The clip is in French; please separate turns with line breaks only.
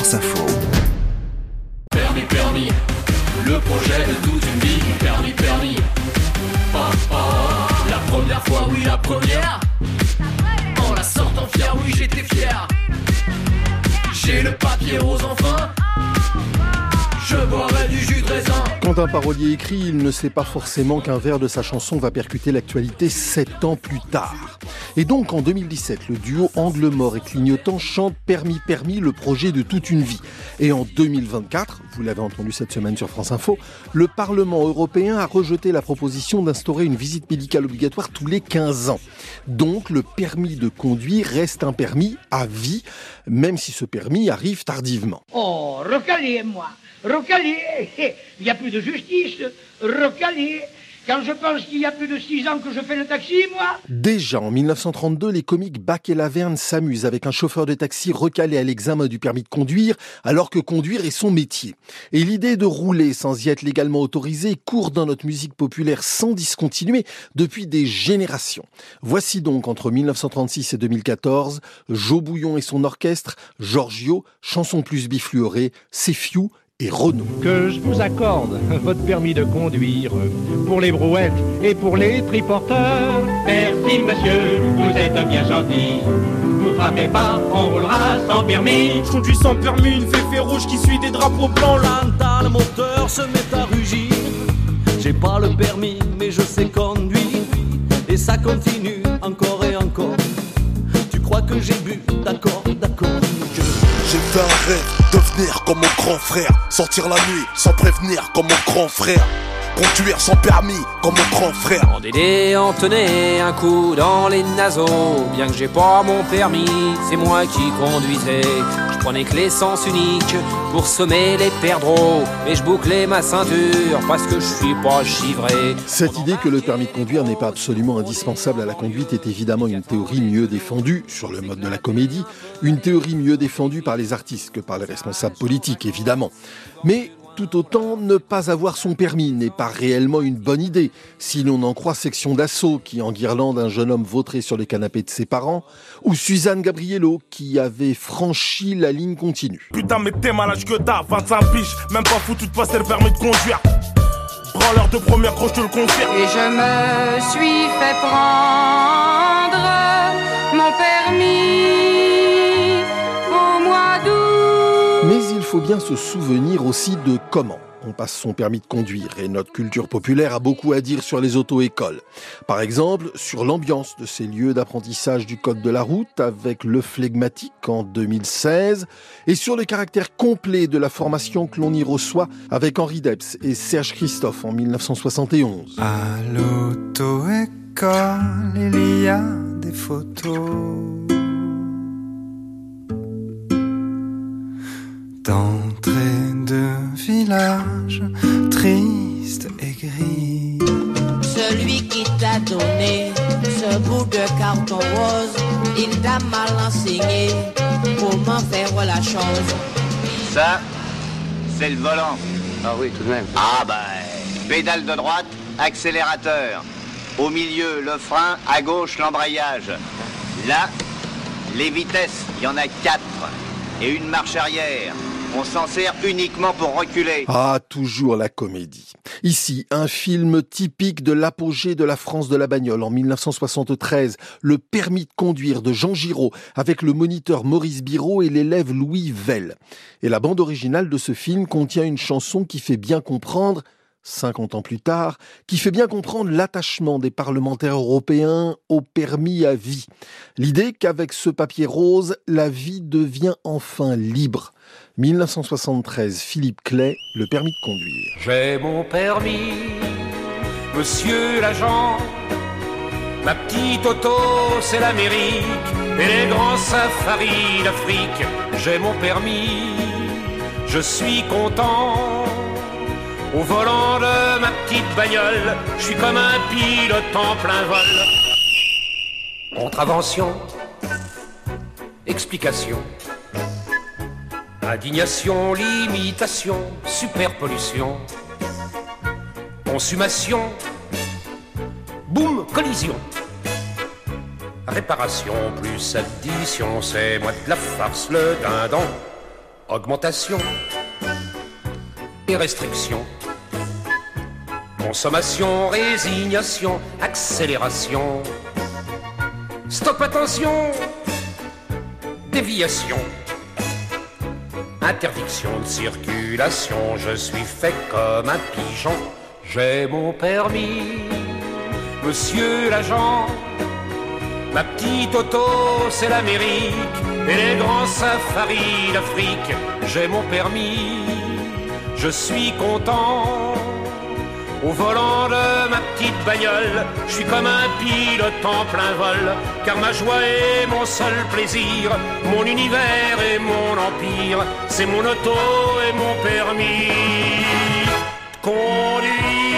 France Info.
Permis, le projet de toute une vie. Permis, la première fois, oui la première. En la sortant fier, oui j'étais fier. J'ai le papier rose enfin. Je boirai du jus de raisin.
Quand un parolier écrit, il ne sait pas forcément qu'un vers de sa chanson va percuter l'actualité 7 ans plus tard. Et donc en 2017, le duo Angle Mort et Clignotant chante Permis, le projet de toute une vie. Et en 2024, vous l'avez entendu cette semaine sur France Info, le Parlement européen a rejeté la proposition d'instaurer une visite médicale obligatoire tous les 15 ans. Donc le permis de conduire reste un permis à vie, même si ce permis arrive tardivement.
Oh, recalé, moi. Recalé. Il n'y a plus de justice. Recalé. Quand je pense qu'il y a plus de 6 ans que je fais le taxi, moi.
Déjà, en 1932, les comiques Bach et Laverne s'amusent avec un chauffeur de taxi recalé à l'examen du permis de conduire, alors que conduire est son métier. Et l'idée de rouler sans y être légalement autorisé court dans notre musique populaire sans discontinuer depuis des générations. Voici donc, entre 1936 et 2014, Joe Bouillon et son orchestre, Giorgio, chanson plus bifluorée, C'est Fiou et Renault.
Que je vous accorde votre permis de conduire pour les brouettes et pour les triporteurs.
Merci monsieur, vous êtes bien gentil. Vous frappez pas, on roulera sans permis.
Je conduis sans permis, une féfé rouge qui suit des drapeaux blancs. Là, le moteur se met à rugir. J'ai pas le permis, mais je sais conduire. Et ça continue encore et encore. Tu crois que j'ai bu, d'accord.
J'ai fait un rêve, devenir comme mon grand frère. Sortir la nuit sans prévenir comme mon grand frère. Conduire sans permis comme mon grand frère.
En Dédé, on tenait un coup dans les naseaux. Bien que j'ai pas mon permis, c'est moi qui conduisais. Je prenais que l'essence unique pour semer les perdreaux. Et je bouclais ma ceinture parce que je suis pas chivré.
Cette idée que le permis de conduire n'est pas absolument indispensable à la conduite est évidemment une théorie mieux défendue, sur le mode de la comédie, une théorie mieux défendue par les artistes que par les responsables politiques, évidemment. Mais tout autant, ne pas avoir son permis n'est pas réellement une bonne idée, si l'on en croit Section d'Assaut, qui enguirlande un jeune homme vautré sur le canapé de ses parents, ou Suzanne Gabriello, qui avait franchi la ligne continue.
Putain, mais t'es malade que t'as, 25 piges, même pas foutu de passer le permis de conduire. Branleur de première croche, je te le confirme.
Et je me suis fait prendre mon permis au mois d'août.
Mais il faut bien se souvenir aussi de comment on passe son permis de conduire. Et notre culture populaire a beaucoup à dire sur les auto-écoles. Par exemple, sur l'ambiance de ces lieux d'apprentissage du code de la route avec le flegmatique en 2016 et sur le caractère complet de la formation que l'on y reçoit avec Henri Debs et Serge Christophe en 1971.
À l'auto-école, il y a des photos d'entrée de village triste et gris.
Celui qui t'a donné ce bout de carton rose, il t'a mal enseigné comment faire la chose.
Ça, c'est le volant.
Ah oui, tout de même.
Ah pédale de droite, accélérateur. Au milieu, le frein, à gauche, l'embrayage. Là, les vitesses, il y en a 4. Et une marche arrière. On s'en sert uniquement pour reculer.
Ah, toujours la comédie. Ici, un film typique de l'apogée de la France de la bagnole en 1973, Le permis de conduire de Jean Giraud, avec le moniteur Maurice Biraud et l'élève Louis Vell. Et la bande originale de ce film contient une chanson qui fait bien comprendre 50 ans plus tard, qui fait bien comprendre l'attachement des parlementaires européens au permis à vie. L'idée qu'avec ce papier rose, la vie devient enfin libre. 1973, Philippe Clay, le permis de conduire.
J'ai mon permis, monsieur l'agent. Ma petite auto, c'est l'Amérique et les grands safaris d'Afrique. J'ai mon permis, je suis content. Au volant de ma petite bagnole, je suis comme un pilote en plein vol. Contravention, explication, indignation, limitation, superpollution, consommation, boum, collision. Réparation plus addition, c'est moi de la farce le dindon. Augmentation et restriction. Consommation, résignation, accélération. Stop, attention, déviation. Interdiction de circulation, je suis fait comme un pigeon. J'ai mon permis, monsieur l'agent. Ma petite auto, c'est l'Amérique et les grands safaris d'Afrique. J'ai mon permis, je suis content. Au volant de ma petite bagnole, je suis comme un pilote en plein vol. Car ma joie est mon seul plaisir, mon univers et mon empire. C'est mon auto et mon permis de conduire.